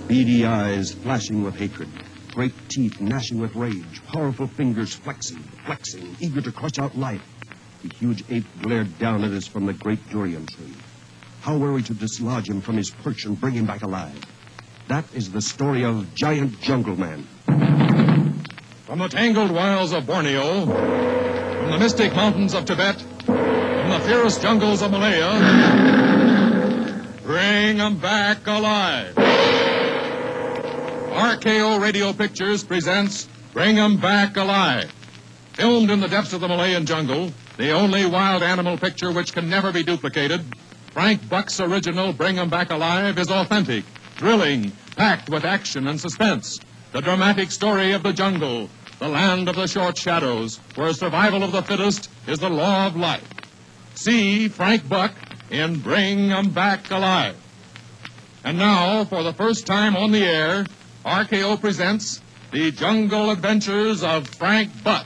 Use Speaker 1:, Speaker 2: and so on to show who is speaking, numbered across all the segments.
Speaker 1: Beady eyes flashing with hatred, great teeth gnashing with rage, powerful fingers flexing, eager to crush out life. The huge ape glared down at us from the great durian tree. How were we to dislodge him from his perch and bring him back alive? That is the story of Giant Jungle Man.
Speaker 2: From the tangled wilds of Borneo, from the mystic mountains of Tibet, from the fierce jungles of Malaya, bring 'em back alive. RKO Radio Pictures presents Bring 'em Back Alive. Filmed in the depths of the Malayan jungle, the only wild animal picture which can never be duplicated, Frank Buck's original Bring 'em Back Alive is authentic, thrilling, packed with action and suspense. The dramatic story of the jungle, the land of the short shadows, where survival of the fittest is the law of life. See Frank Buck in Bring 'em Back Alive. And now, for the first time on the air, RKO presents The Jungle Adventures of Frank Buck.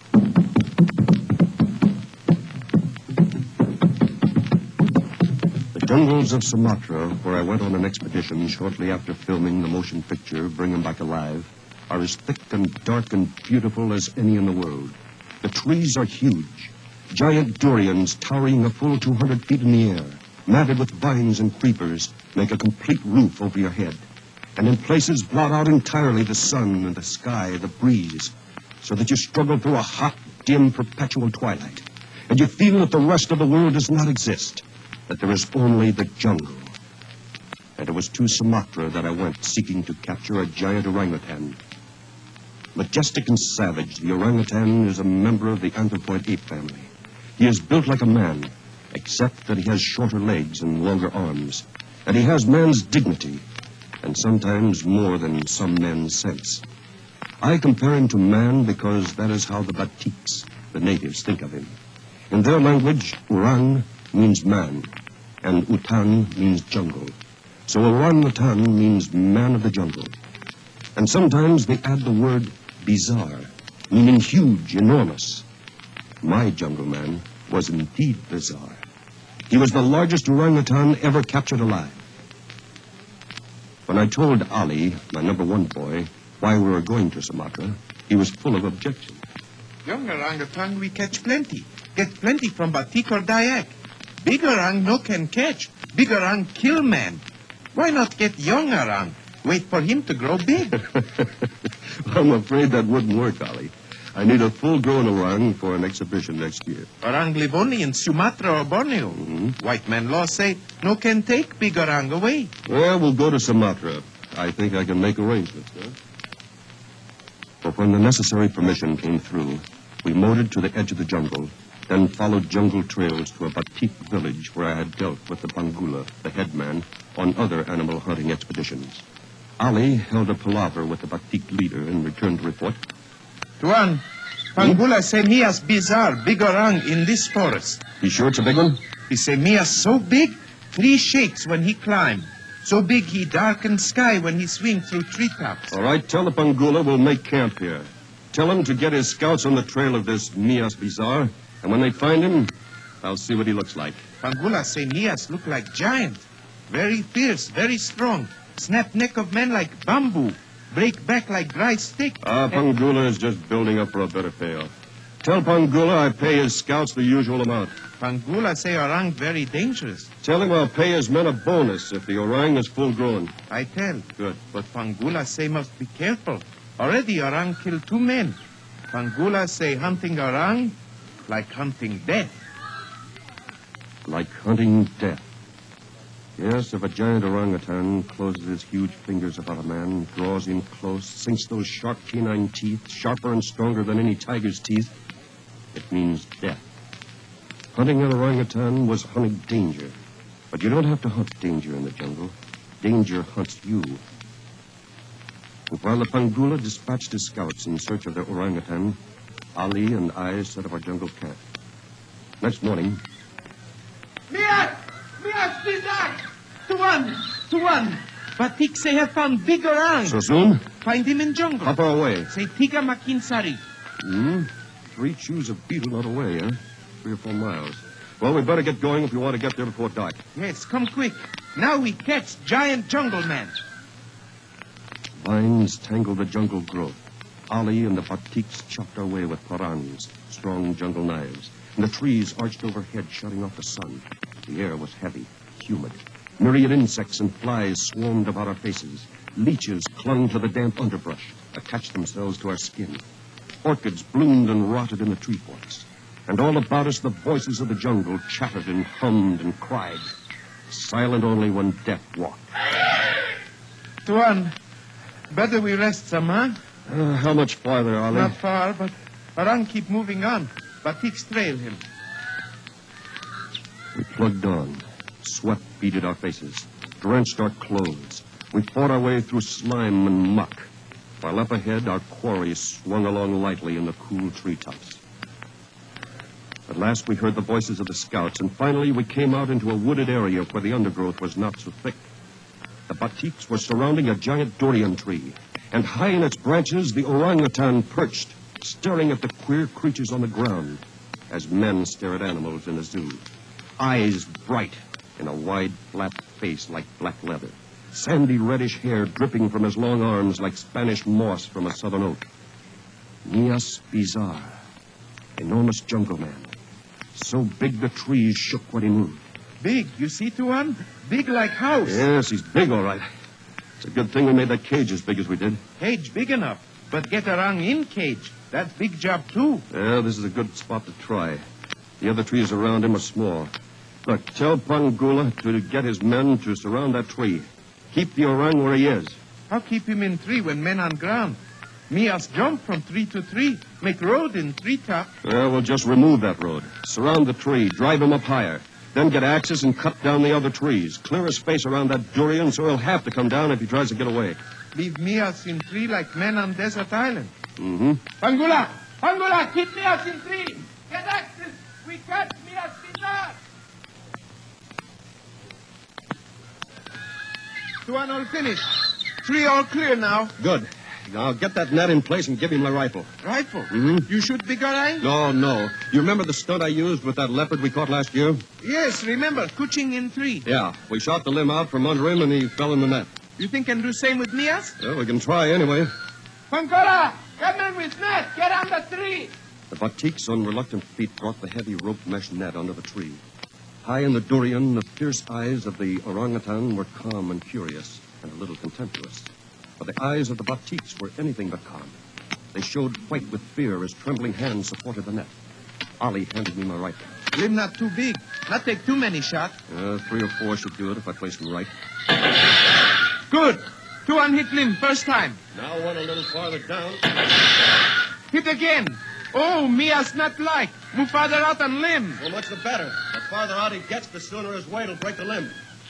Speaker 1: The jungles of Sumatra, where I went on an expedition shortly after filming the motion picture Bring 'em Back Alive, are as thick and dark and beautiful as any in the world. The trees are huge. Giant durians towering a full 200 feet in the air, matted with vines and creepers, make a complete roof over your head. And in places blot out entirely the sun and the sky, the breeze, so that you struggle through a hot, dim, perpetual twilight. And you feel that the rest of the world does not exist, that there is only the jungle. And it was to Sumatra that I went, seeking to capture a giant orangutan. Majestic and savage, the orangutan is a member of the anthropoid ape family. He is built like a man, except that he has shorter legs and longer arms. And he has man's dignity, and sometimes more than some men's sense. I compare him to man because that is how the Batiks, the natives, think of him. In their language, orang means man, and utan means jungle. So orangutan means man of the jungle. And sometimes they add the word bizarre, meaning huge, enormous. My jungle man was indeed bizarre. He was the largest orangutan ever captured alive. When I told Ali, my number one boy, why we were going to Sumatra, he was full of objections.
Speaker 3: Young orangutan we catch plenty. Get plenty from Batik or Dayak. Big orang no can catch. Big orang kill man. Why not get young orang? Wait for him to grow big.
Speaker 1: I'm afraid that wouldn't work, Ali. I need a full-grown orang for an exhibition next year.
Speaker 3: Orang live only in Sumatra or Borneo.
Speaker 1: Mm-hmm.
Speaker 3: White man law say no can take big orang away.
Speaker 1: Well, we'll go to Sumatra. I think I can make arrangements, huh? But when the necessary permission came through, we motored to the edge of the jungle, then followed jungle trails to a Batik village where I had dealt with the Pangula, the headman, on other animal hunting expeditions. Ali held a palaver with the Batik leader and returned to report.
Speaker 3: Tuan, Pangula say Mia's bizarre, big orang in this forest.
Speaker 1: You sure it's a big one?
Speaker 3: He say Mia's so big, 3 shakes when he climb. So big he darken sky when he swing through treetops.
Speaker 1: All right, tell the Pangula we'll make camp here. Tell him to get his scouts on the trail of this Mias Bizarre, and when they find him, I'll see what he looks like.
Speaker 3: Pangula say Mias look like giant. Very fierce, very strong. Snap neck of men like bamboo. Break back like dry stick.
Speaker 1: Pangula is just building up for a better payoff. Tell Pangula I pay his scouts the usual amount.
Speaker 3: Pangula say orang very dangerous.
Speaker 1: Tell him I'll pay his men a bonus if the orang is full grown.
Speaker 3: I tell.
Speaker 1: Good.
Speaker 3: But Pangula say must be careful. Already orang killed 2 men. Pangula say hunting orang like hunting death.
Speaker 1: Like hunting death. Yes, if a giant orangutan closes his huge fingers about a man, draws him close, sinks those sharp canine teeth, sharper and stronger than any tiger's teeth, it means death. Hunting an orangutan was hunting danger. But you don't have to hunt danger in the jungle. Danger hunts you. And while the Pangula dispatched his scouts in search of their orangutan, Ali and I set up our jungle camp. Next morning...
Speaker 3: Mias, Bizarre! Tuan! Batik say have found big orang.
Speaker 1: So soon?
Speaker 3: Find him in jungle.
Speaker 1: How far away?
Speaker 3: Say Tiga Makinsari.
Speaker 1: 3 chews of beetle not away, huh? 3 or 4 miles. Well, we better get going if we want to get there before dark.
Speaker 3: Yes, come quick. Now we catch giant jungle man.
Speaker 1: Vines tangled the jungle growth. Ali and the batiks chopped our way with parangs, strong jungle knives, and the trees arched overhead, shutting off the sun. The air was heavy, humid. Myriad insects and flies swarmed about our faces. Leeches clung to the damp underbrush, attached themselves to our skin. Orchids bloomed and rotted in the tree forks. And all about us, the voices of the jungle chattered and hummed and cried, silent only when death walked.
Speaker 3: Tuan, better we rest some, huh?
Speaker 1: How much farther, Ali?
Speaker 3: Not far, but Arang keep moving on. Batiks trail him.
Speaker 1: We plugged on. Sweat beaded our faces, drenched our clothes. We fought our way through slime and muck, while up ahead our quarry swung along lightly in the cool treetops. At last we heard the voices of the scouts, and finally we came out into a wooded area where the undergrowth was not so thick. The batiks were surrounding a giant durian tree, and high in its branches the orangutan perched, staring at the queer creatures on the ground, as men stare at animals in a zoo. Eyes bright in a wide, flat face like black leather. Sandy reddish hair dripping from his long arms like Spanish moss from a southern oak. Mias Bizarre, enormous jungle man. So big the trees shook when he moved.
Speaker 3: Big, you see, Tuan? Big like house.
Speaker 1: Yes, he's big, all right. It's a good thing we made that cage as big as we did.
Speaker 3: Cage big enough, but get Arang in cage. That's big job, too.
Speaker 1: Yeah, this is a good spot to try. The other trees around him are small. Look, tell Pangula to get his men to surround that tree. Keep the orang where he is.
Speaker 3: How keep him in tree when men on ground? Mias jump from tree to tree, make road in treetop.
Speaker 1: Well, we'll just remove that road. Surround the tree, drive him up higher. Then get axes and cut down the other trees. Clear a space around that durian so he'll have to come down if he tries to get away.
Speaker 3: Leave Mias in tree like men on desert island.
Speaker 1: Mm-hmm.
Speaker 3: Pangula! Pangula, keep Mias in tree! Get axes! We catch Mias Bizarre! Tuan all finished. Tree all clear now.
Speaker 1: Good. Now get that net in place and give him my rifle.
Speaker 3: Rifle?
Speaker 1: Mm-hmm.
Speaker 3: You shoot big orang?
Speaker 1: No. You remember the stunt I used with that leopard we caught last year?
Speaker 3: Yes, remember, Kuching in tree.
Speaker 1: Yeah. We shot the limb out from under him and he fell in the net.
Speaker 3: You think can do same with Mias?
Speaker 1: Well, we can try anyway.
Speaker 3: Pangula, come in with net. Get on the tree.
Speaker 1: The batiks on reluctant feet brought the heavy rope mesh net under the tree. High in the durian, the fierce eyes of the orangutan were calm and curious and a little contemptuous. But the eyes of the batiks were anything but calm. They showed white with fear as trembling hands supported the net. Ali handed me my rifle.
Speaker 3: Limb not too big. Not take too many shots.
Speaker 1: 3 or 4 should do it if I place them right.
Speaker 3: Good. Tuan hit limb first time.
Speaker 1: Now one a little farther down.
Speaker 3: Hit again. Oh, Mias not like. Move farther out on limb.
Speaker 1: So much the better. The farther out he gets, the sooner his weight will break the limb.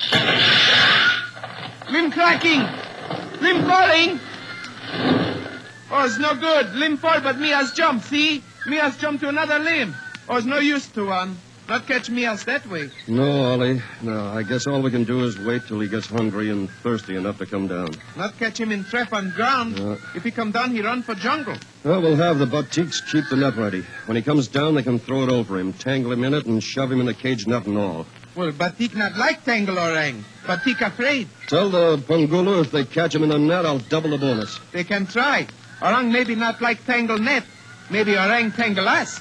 Speaker 3: Limb cracking. Limb falling. Oh, it's no good. Limb fall, but Mias jump, see? Mias jump to another limb. Oh, it's no use to one. Not catch Mias that way.
Speaker 1: No, Ollie. No, I guess all we can do is wait till he gets hungry and thirsty enough to come down.
Speaker 3: Not catch him in trap on ground. If he come down, he run for jungle.
Speaker 1: Well, we'll have the batiks keep the net ready. When he comes down, they can throw it over him, tangle him in it, and shove him in the cage, nut and all.
Speaker 3: Well, Batik not like tangle orang. Batik afraid.
Speaker 1: Tell the Pangulu if they catch him in the net, I'll double the bonus.
Speaker 3: They can try. Orang maybe not like tangle net. Maybe orang tangle us.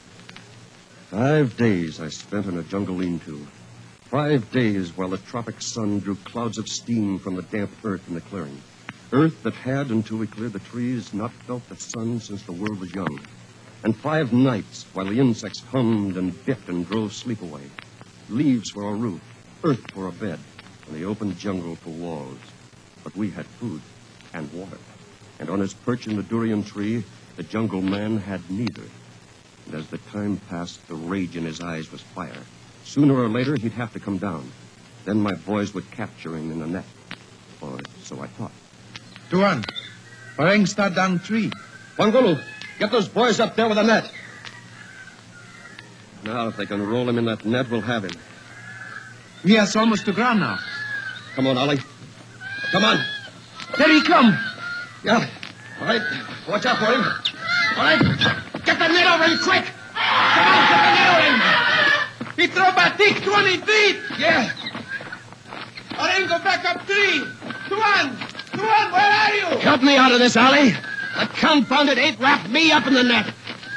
Speaker 1: 5 days I spent in a jungle lean-to. 5 days while the tropic sun drew clouds of steam from the damp earth in the clearing. Earth that had, until we cleared the trees, not felt the sun since the world was young. And 5 nights while the insects hummed and bit and drove sleep away. Leaves for a roof, earth for a bed, and the open jungle for walls. But we had food and water. And on his perch in the durian tree, the jungle man had neither. And as the time passed, the rage in his eyes was fire. Sooner or later, he'd have to come down. Then my boys would capture him in a net. Or so I thought.
Speaker 3: Tuan, orang start down tree.
Speaker 1: Pangulu, get those boys up there with a net. Now, if they can roll him in that net, we'll have him.
Speaker 3: Mias almost to ground now.
Speaker 1: Come on, Ollie. Come on.
Speaker 3: There he come.
Speaker 1: Yeah. All right. Watch out for him. All right. Get the net over him, quick. Come on, get the net over him.
Speaker 3: He throw Batik 20 feet.
Speaker 1: Yeah.
Speaker 3: Orang go back up tree. Tuan, Tuan, where are you?
Speaker 4: Help me out of this, Ali. The confounded ape wrapped me up in the net.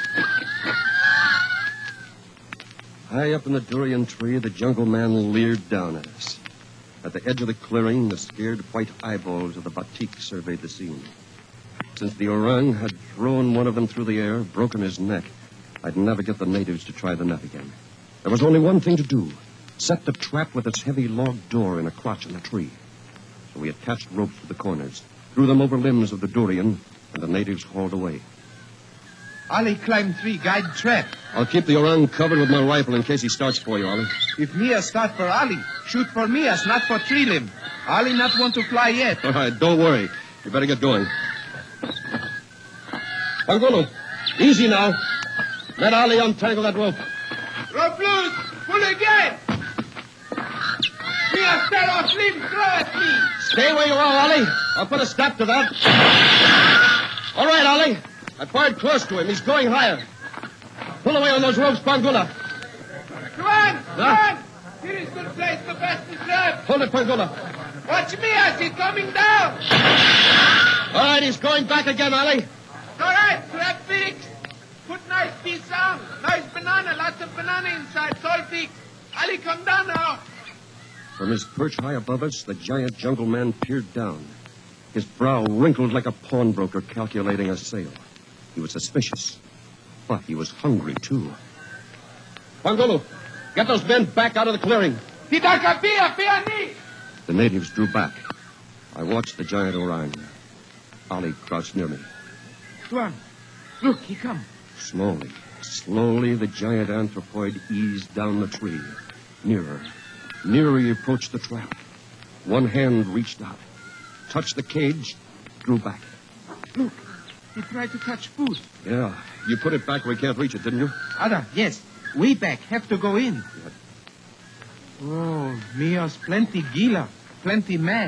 Speaker 1: High up in the durian tree, the jungle man leered down at us. At the edge of the clearing, the scared white eyeballs of the batik surveyed the scene. Since the orang had thrown one of them through the air, broken his neck, I'd never get the natives to try the net again. There was only one thing to do. Set the trap with its heavy log door in a crotch in the tree. So we attached ropes to the corners, threw them over limbs of the durian, and the natives hauled away.
Speaker 3: Ali climb tree, guide trap.
Speaker 1: I'll keep the orang covered with my rifle in case he starts for you, Ali.
Speaker 3: If Mia start for Ali, shoot for Mia's, not for tree limb. Ali not want to fly yet.
Speaker 1: All right, don't worry. You better get going. Pangolo, easy now. Let Ali untangle that rope.
Speaker 3: Rope loose! Pull again! Mia start off limb, throw at me!
Speaker 4: Stay where you are, Ali. I'll put a stop to that. All right, Ali. I fired close to him. He's going higher. Pull away on those ropes, Pangula.
Speaker 3: Tuan! Here is good place to pass the trap.
Speaker 4: Hold it, Pangula.
Speaker 3: Watch Mia, she's coming down.
Speaker 4: All right, he's going back again, Ali.
Speaker 3: All right, trap fixed. Put nice piece on. Nice banana, lots of banana inside. It's all fixed. Ali, come down now.
Speaker 1: From his perch high above us, the giant jungle man peered down. His brow wrinkled like a pawnbroker calculating a sale. He was suspicious, but he was hungry, too.
Speaker 4: Pangolo, get those men back out of the clearing.
Speaker 3: Hidaka Pia, Piani.
Speaker 1: The natives drew back. I watched the giant orang. Ali crouched near me.
Speaker 3: Tuan, look, he come.
Speaker 1: Slowly, the giant anthropoid eased down the tree. Nearer he approached the trap. One hand reached out, touched the cage, drew back.
Speaker 3: Look, he tried to touch food.
Speaker 1: Yeah, you put it back where he can't reach it, didn't you?
Speaker 3: Ada, yes. Way back, have to go in. Oh, Mia's plenty gila, plenty mad.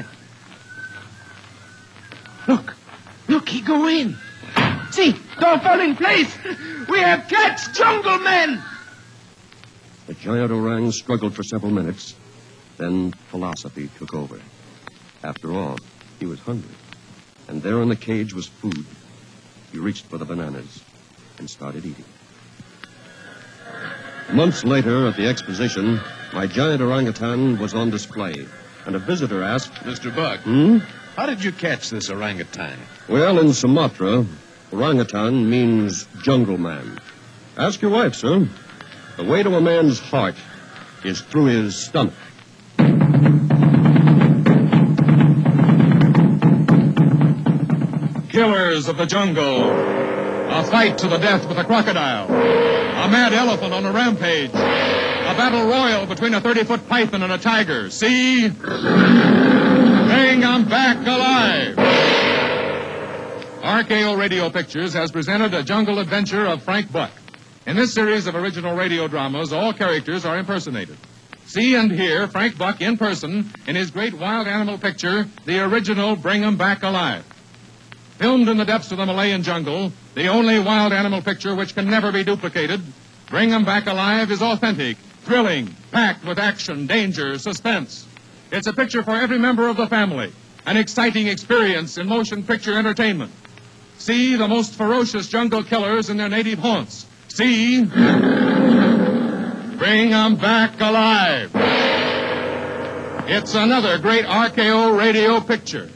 Speaker 3: Look, he go in. See, door fall in place. We have catch jungle men.
Speaker 1: The giant orang struggled for several minutes. Then philosophy took over. After all, he was hungry. And there in the cage was food. He reached for the bananas and started eating. Months later, at the exposition, my giant orangutan was on display. And a visitor asked,
Speaker 5: Mr. Buck, how did you catch this orangutan?
Speaker 1: Well, in Sumatra, orangutan means jungle man. Ask your wife, sir. The way to a man's heart is through his stomach.
Speaker 2: Killers of the jungle. A fight to the death with a crocodile. A mad elephant on a rampage. A battle royal between a 30-foot python and a tiger. See? Bring 'em back alive. RKO Radio Pictures has presented a jungle adventure of Frank Buck. In this series of original radio dramas, all characters are impersonated. See and hear Frank Buck in person in his great wild animal picture, the original Bring 'Em Back Alive. Filmed in the depths of the Malayan jungle, the only wild animal picture which can never be duplicated, Bring 'Em Back Alive is authentic, thrilling, packed with action, danger, suspense. It's a picture for every member of the family, an exciting experience in motion picture entertainment. See the most ferocious jungle killers in their native haunts. See, Bring 'Em Back Alive. It's another great RKO radio picture.